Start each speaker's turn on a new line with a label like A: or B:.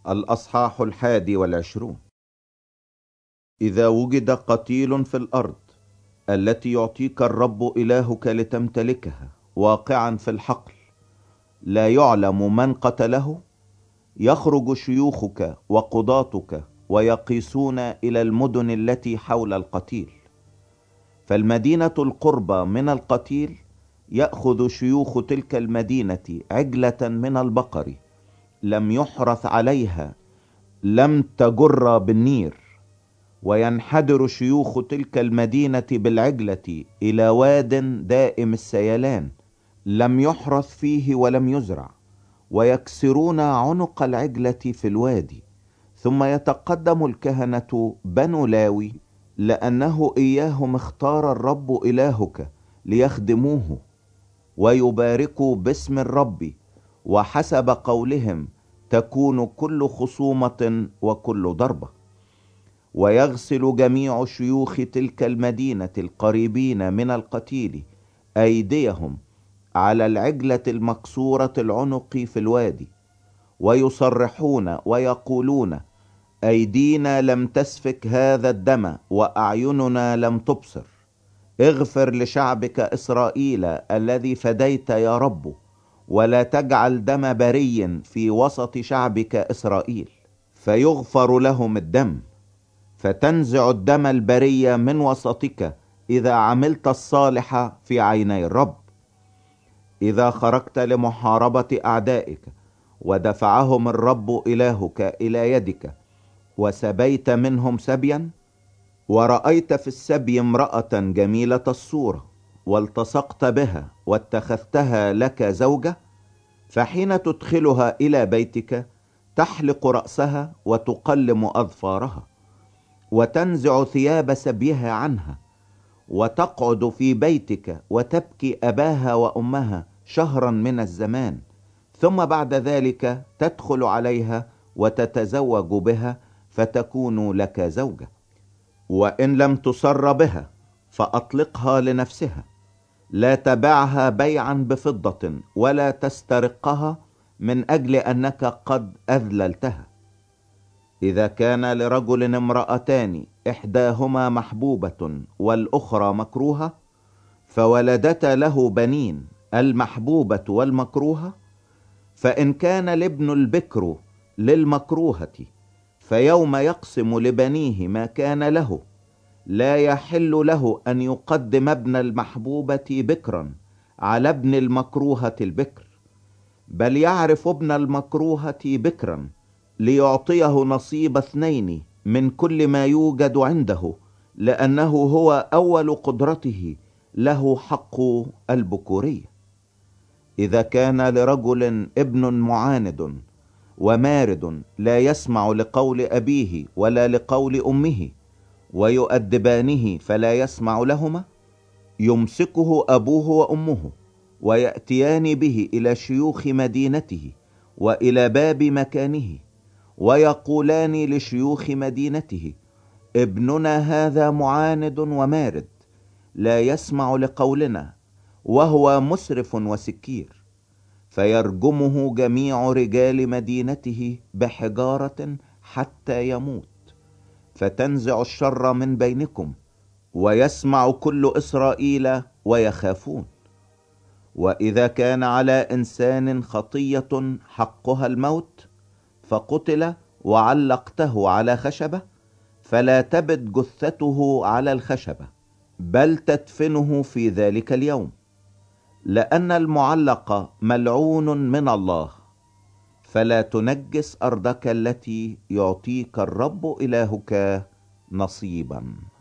A: الأصحاح 21. إذا وجد قتيل في الأرض التي يعطيك الرب إلهك لتمتلكها واقعا في الحقل، لا يعلم من قتله، يخرج شيوخك وقضاتك ويقيسون إلى المدن التي حول القتيل. فالمدينة القربى من القتيل يأخذ شيوخ تلك المدينة عجلة من البقر لم يحرث عليها، لم تجر بالنير، وينحدر شيوخ تلك المدينة بالعجلة إلى واد دائم السيلان لم يحرث فيه ولم يزرع، ويكسرون عنق العجلة في الوادي. ثم يتقدم الكهنة بنو لاوي، لأنه إياهم اختار الرب إلهك ليخدموه، ويباركوا باسم الرب، وحسب قولهم تكون كل خصومة وكل ضربة. ويغسل جميع شيوخ تلك المدينة القريبين من القتيل أيديهم على العجلة المكسورة العنق في الوادي، ويصرحون ويقولون: أيدينا لم تسفك هذا الدم، وأعيننا لم تبصر. اغفر لشعبك إسرائيل الذي فديت يا رب، ولا تجعل دم بري في وسط شعبك إسرائيل، فيغفر لهم الدم. فتنزع الدم البري من وسطك إذا عملت الصالح في عيني الرب. إذا خرجت لمحاربة أعدائك ودفعهم الرب إلهك إلى يدك، وسبيت منهم سبيا، ورأيت في السبي امرأة جميلة الصورة والتصقت بها واتخذتها لك زوجة، فحين تدخلها إلى بيتك تحلق رأسها وتقلم أظفارها، وتنزع ثياب سبيها عنها، وتقعد في بيتك وتبكي أباها وأمها شهرا من الزمان، ثم بعد ذلك تدخل عليها وتتزوج بها فتكون لك زوجة. وإن لم تصر بها فأطلقها لنفسها، لا تبعها بيعا بفضة ولا تسترقها من أجل أنك قد أذللتها. إذا كان لرجل امرأتان إحداهما محبوبة والأخرى مكروهة، فولدت له بنين المحبوبة والمكروهة، فإن كان الابن البكر للمكروهة، فيوم يقسم لبنيه ما كان له، لا يحل له أن يقدم ابن المحبوبة بكرا على ابن المكروهة البكر، بل يعرف ابن المكروهة بكرا ليعطيه نصيب اثنين من كل ما يوجد عنده، لأنه هو أول قدرته، له حق البكورية. إذا كان لرجل ابن معاند ومارد لا يسمع لقول أبيه ولا لقول أمه، ويؤدبانه فلا يسمع لهما، يمسكه أبوه وأمه ويأتيان به إلى شيوخ مدينته وإلى باب مكانه، ويقولان لشيوخ مدينته: ابننا هذا معاند ومارد، لا يسمع لقولنا، وهو مسرف وسكير. فيرجمه جميع رجال مدينته بحجارة حتى يموت، فتنزع الشر من بينكم، ويسمع كل إسرائيل ويخافون. وإذا كان على إنسان خطية حقها الموت فقتل وعلقته على خشبة، فلا تبت جثته على الخشبة، بل تدفنه في ذلك اليوم، لأن المعلق ملعون من الله. فلا تنجس أرضك التي يعطيك الرب إلهك نصيبا.